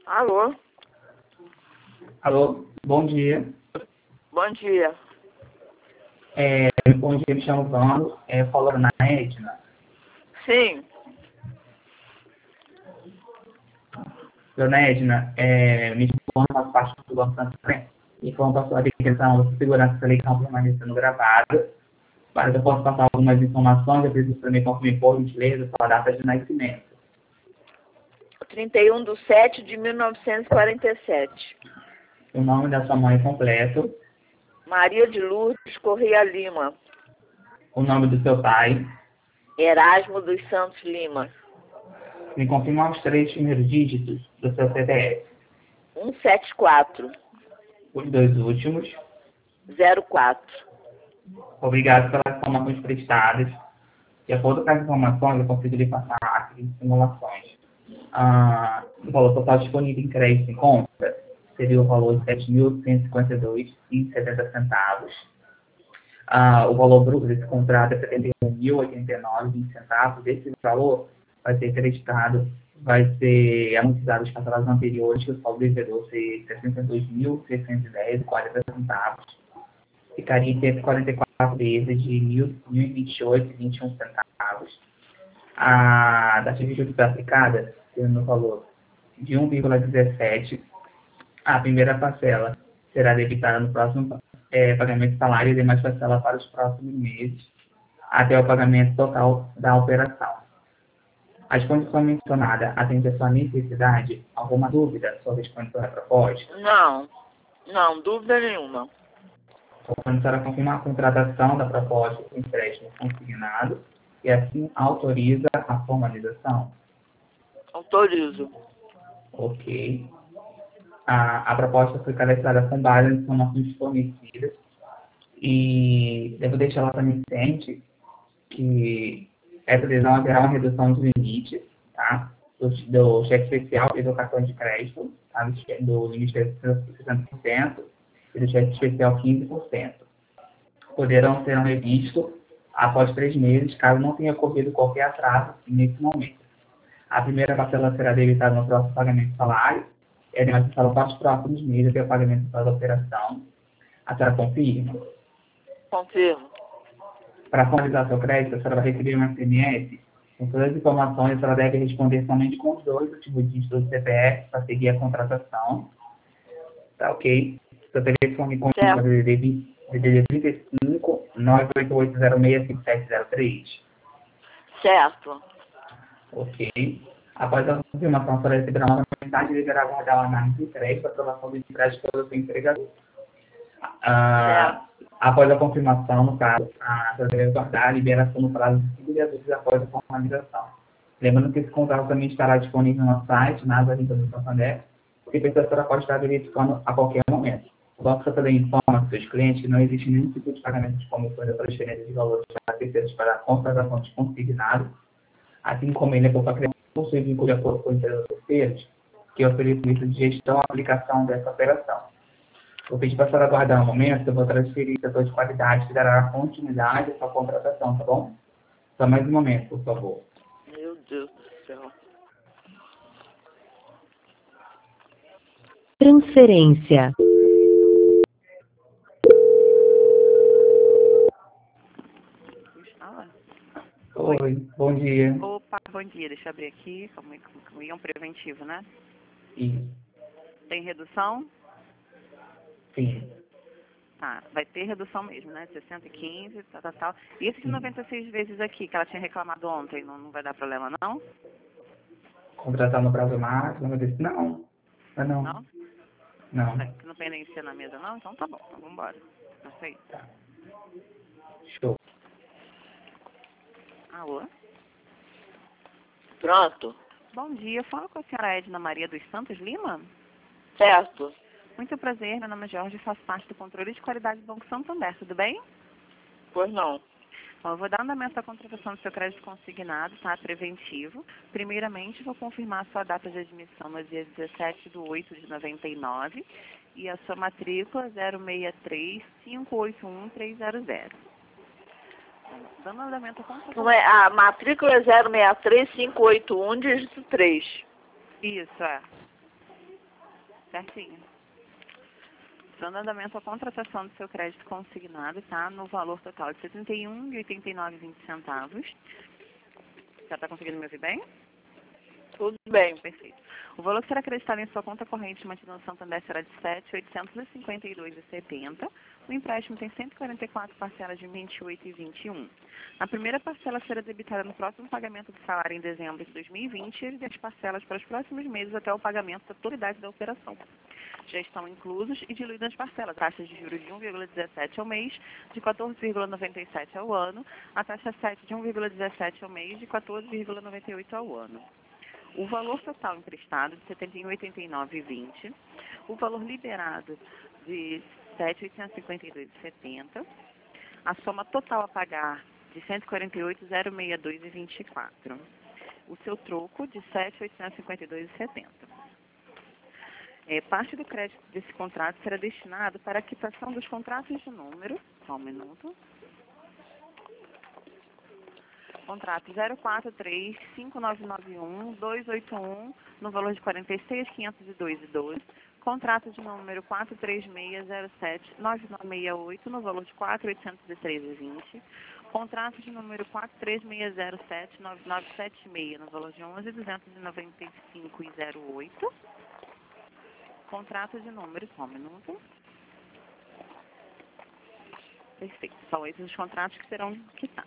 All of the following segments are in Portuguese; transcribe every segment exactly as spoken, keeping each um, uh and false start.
Alô? Alô, bom dia. Bom dia. É, bom dia, me chamo Vando. É, falando na Edna. Sim. Dona Edna, é, me informa faz parte do Banco Santander. Informa para a sua declaração de segurança da lei que não permanecendo gravada. Para que eu possa passar algumas informações, eu preciso também confirmar por gentileza sua data de nascimento. trinta e um de sete de mil novecentos e quarenta e sete. O nome da sua mãe completo. Maria de Lourdes Correia Lima. O nome do seu pai. Erasmo dos Santos Lima. Me confirma os três primeiros dígitos do seu C P F. cento e setenta e quatro. Os dois últimos. zero quatro. Obrigado pelas informações prestadas. De acordo com as informações, eu consigo lhe passar aqui simulações. Ah, o valor total disponível em crédito em compra seria o valor de sete mil cento e cinquenta e dois reais e setenta centavos. Ah, o valor bruto desse contrato é setenta e um mil e oitenta e nove reais e vinte centavos. Esse valor vai ser creditado, vai ser amortizado as parcelas anteriores, que o saldo devedor ser sessenta e dois mil seiscentos e dez reais e quarenta centavos. Ficaria em cento e quarenta e quatro vezes de mil e vinte e oito reais e vinte e um centavos. A taxa de juros aplicada, tendo no valor de um vírgula dezessete, a primeira parcela será debitada no próximo é, pagamento de salário e demais parcela para os próximos meses, até o pagamento total da operação. As condições mencionadas atendem a sua necessidade? Alguma dúvida sobre as condições da proposta? Não. Não, dúvida nenhuma. Quando a senhora confirmar a contratação da proposta com empréstimo consignado e assim autoriza a formalização? Autorizo. Ok. A, a proposta foi cadastrada com base nas informações fornecidas e devo deixar ela também ciente que essa decisão haverá uma redução do limite, tá? Do, do cheque especial e do cartão de crédito, tá? Do, do limite de sessenta por cento e do cheque especial quinze por cento. Poderão ser revistos após três meses, caso não tenha ocorrido qualquer atraso nesse momento. A primeira parcela será debitada no próximo pagamento do salário, e a demais parcela para os próximos meses até o pagamento da operação. A senhora confirma? Confirmo. Para formalizar seu crédito, a senhora vai receber um S M S com todas as informações. A senhora deve responder somente com os dois últimos dígitos do C P F para seguir a contratação. Tá ok? Seu telefone com Certo. o D D trinta e cinco, nove oito oito zero seis, cinco sete zero três. Certo. Ok. Após a confirmação, a senhora receberá uma mensagem e deverá aguardar a análise de crédito e aprovação do empréstimo pelo seu empregador. Ah, após a confirmação, no caso, a senhora deve aguardar a liberação no prazo de cinco dias úteis após a formalização. Lembrando que esse contrato também estará disponível no site, na Asa Limpa do Santander, porque a pessoa pode estar verificando a qualquer momento. O Banco Santander informa aos seus clientes que não existe nenhum tipo de pagamento de comissões ou transferência de valores para terceiros para a contratação de consignado, assim como ele é para criar possui vínculo de acordo com empresas terceiros, que oferece serviço de gestão e aplicação dessa operação. Vou pedir para a senhora aguardar um momento, eu vou transferir o setor de qualidade que dará continuidade à sua contratação, tá bom? Só mais um momento, por favor. Meu Deus do céu. Transferência. Ah, Oi, bom dia. opa, bom dia. Deixa eu abrir aqui. Como é que é um preventivo, né? Isso, Tem redução? sim. Ah, vai ter redução mesmo, né? sessenta e quinze, tal, tal, tal. E esses noventa e seis vezes aqui, que ela tinha reclamado ontem, não, não vai dar problema, não? Contratar no prazo máximo, eu disse, não, não, não. Não? Não. Não, não tem nem na mesa, não? Então tá bom, então vamos embora. Isso aí. Tá. Show. Alô? Pronto. Bom dia, falo com a senhora Edna Maria dos Santos Lima? Certo. Muito prazer, meu nome é Jorge, faço parte do controle de qualidade do Banco Santander, tudo bem? Pois não. Bom, eu vou dar andamento à contratação do seu crédito consignado, tá? Preventivo. Primeiramente, vou confirmar a sua data de admissão no dia dezessete de oito de noventa e nove e a sua matrícula zero seis três cinco oito um três zero zero. Dando andamento à contratação. Não é, a matrícula é zero seis três cinco oito um, dígito três. Isso, é. Certinho. Dando andamento à contratação do seu crédito consignado, tá? No valor total de setenta e um reais e oitenta e nove centavos. Já está conseguindo me ouvir bem? Tudo bem. Perfeito. O valor que será acreditado em sua conta corrente mantida no Santander será de sete mil oitocentos e cinquenta e dois reais e setenta centavos. O empréstimo tem cento e quarenta e quatro parcelas de vinte e oito reais e vinte e um centavos. A primeira parcela será debitada no próximo pagamento do salário em dezembro de dois mil e vinte e as parcelas para os próximos meses até o pagamento da totalidade da operação. Já estão inclusos e diluídas as parcelas, taxas de juros de um vírgula dezessete ao mês, de quatorze vírgula noventa e sete ao ano, a taxa sete de um vírgula dezessete ao mês, de quatorze vírgula noventa e oito ao ano. O valor total emprestado de setenta e um reais e oitenta e nove centavos e vinte centavos, o valor liberado de sete mil oitocentos e cinquenta e dois reais e setenta centavos, a soma total a pagar de cento e quarenta e oito mil sessenta e dois reais e vinte e quatro centavos, o seu troco de sete mil oitocentos e cinquenta e dois reais e setenta centavos. É, parte do crédito desse contrato será destinado para a quitação dos contratos de número, só um minuto, contrato zero quatro três cinco nove nove um dois oito um no valor de quarenta e seis mil quinhentos e dois reais e doze centavos, contrato de número quatro três seis zero sete nove nove seis oito no valor de quatro mil oitocentos e treze reais e vinte centavos, contrato de número quatro três seis zero sete nove nove sete seis no valor de onze mil duzentos e noventa e cinco reais e zero oito centavos, contrato de número, só um minuto. Perfeito. São esses os contratos que serão quitados.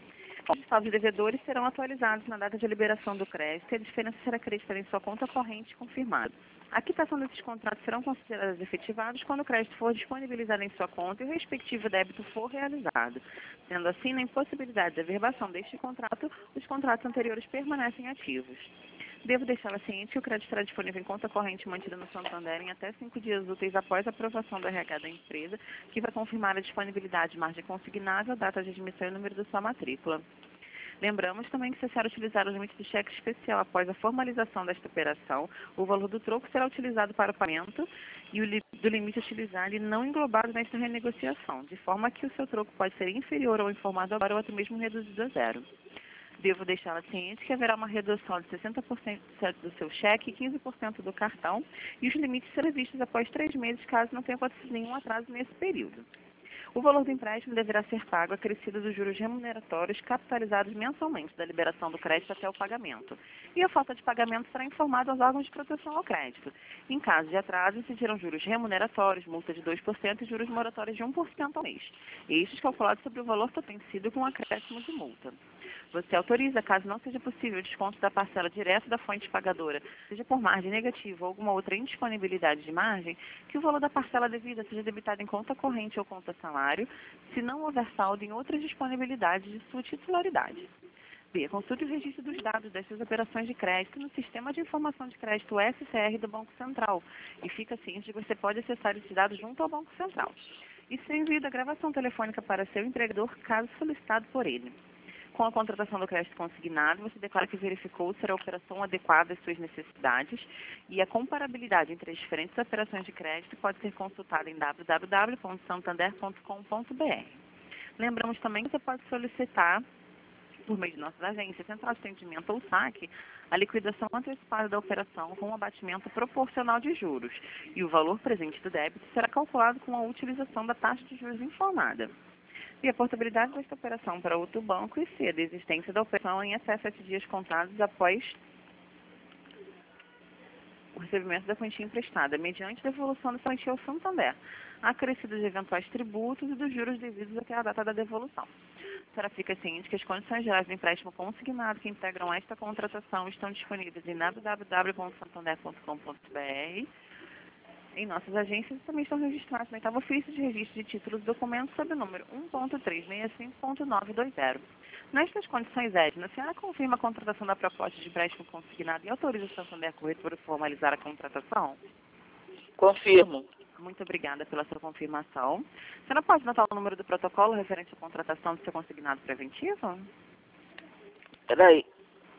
Os estados devedores serão atualizados na data de liberação do crédito e a diferença será acreditada em sua conta corrente confirmada. A quitação desses contratos serão considerados efetivados quando o crédito for disponibilizado em sua conta e o respectivo débito for realizado. Sendo assim, na impossibilidade de averbação deste contrato, os contratos anteriores permanecem ativos. Devo deixá-la ciente que o crédito estará disponível em conta corrente mantida no Santander em até cinco dias úteis após a aprovação do R H da empresa, que vai confirmar a disponibilidade de margem consignável, a data de admissão e o número da sua matrícula. Lembramos também que, se a senhora utilizar o limite de cheque especial após a formalização desta operação, o valor do troco será utilizado para o pagamento e o li do limite utilizado e não englobado nesta renegociação, de forma que o seu troco pode ser inferior ao informado agora ou até mesmo reduzido a zero. Devo deixá-la ciente que haverá uma redução de sessenta por cento do seu cheque e quinze por cento do cartão, e os limites serão vistos após três meses, caso não tenha acontecido nenhum atraso nesse período. O valor do empréstimo deverá ser pago acrescido dos juros remuneratórios capitalizados mensalmente da liberação do crédito até o pagamento. E a falta de pagamento será informada aos órgãos de proteção ao crédito. Em caso de atraso, incidirão juros remuneratórios, multa de dois por cento e juros moratórios de um por cento ao mês. Estes calculados sobre o valor total vencido com acréscimo de multa. Você autoriza, caso não seja possível o desconto da parcela direto da fonte pagadora, seja por margem negativa ou alguma outra indisponibilidade de margem, que o valor da parcela devida seja debitado em conta corrente ou conta salário, se não houver saldo em outras disponibilidades de sua titularidade. B. Consulte o registro dos dados dessas operações de crédito no Sistema de Informação de Crédito S C R do Banco Central e fica ciente de que você pode acessar esses dados junto ao Banco Central. E ser enviado a gravação telefônica para seu empregador, caso solicitado por ele. Com a contratação do crédito consignado, você declara que verificou se a operação adequada às suas necessidades e a comparabilidade entre as diferentes operações de crédito pode ser consultada em w w w ponto santander ponto com ponto b r. Lembramos também que você pode solicitar, por meio de nossas agências, central de atendimento ou saque, a liquidação antecipada da operação com um abatimento proporcional de juros, e o valor presente do débito será calculado com a utilização da taxa de juros informada. E a portabilidade desta operação para outro banco e C, a desistência da operação em até sete dias contados após o recebimento da quantia emprestada, mediante devolução da quantia ao Santander, acrescido de eventuais tributos e dos juros devidos até a data da devolução. A senhora fica ciente que as condições gerais do empréstimo consignado que integram esta contratação estão disponíveis em w w w ponto santander ponto com ponto b r. Em nossas agências também estão registrados no oitavo ofício de registro de títulos e documentos sob o número um ponto trezentos e sessenta e cinco ponto novecentos e vinte. Nestas condições, Edna, a senhora confirma a contratação da proposta de empréstimo consignado e autoriza o Santander Corretora a formalizar a contratação? Confirmo. Muito obrigada pela sua confirmação. A senhora pode notar o número do protocolo referente à contratação do seu consignado preventivo? Peraí.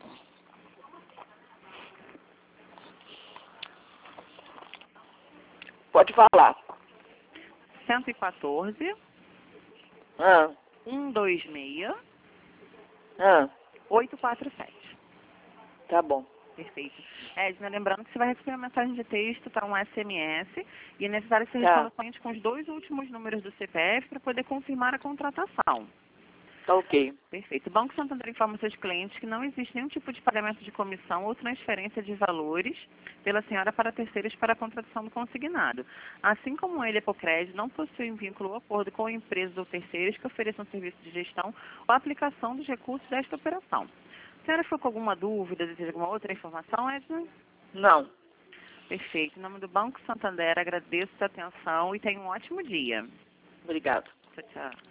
Pode falar. cento e quatorze, Ah, cento e vinte e seis, ah, oitocentos e quarenta e sete. tá bom. Perfeito. Edna, lembrando que você vai receber uma mensagem de texto, tá, um S M S, e é necessário que você Tá. responda somente com os dois últimos números do C P F para poder confirmar a contratação. Tá ok. Perfeito. O Banco Santander informa seus clientes que não existe nenhum tipo de pagamento de comissão ou transferência de valores pela senhora para terceiros para a contratação do consignado. Assim como ele, Epocred, não possui um vínculo ou acordo com empresas ou terceiros que ofereçam serviço de gestão ou aplicação dos recursos desta operação. A senhora ficou com alguma dúvida, deseja alguma outra informação, Edna? Não. Perfeito. Em nome do Banco Santander, agradeço a sua atenção e tenha um ótimo dia. Obrigado. Tchau, tchau.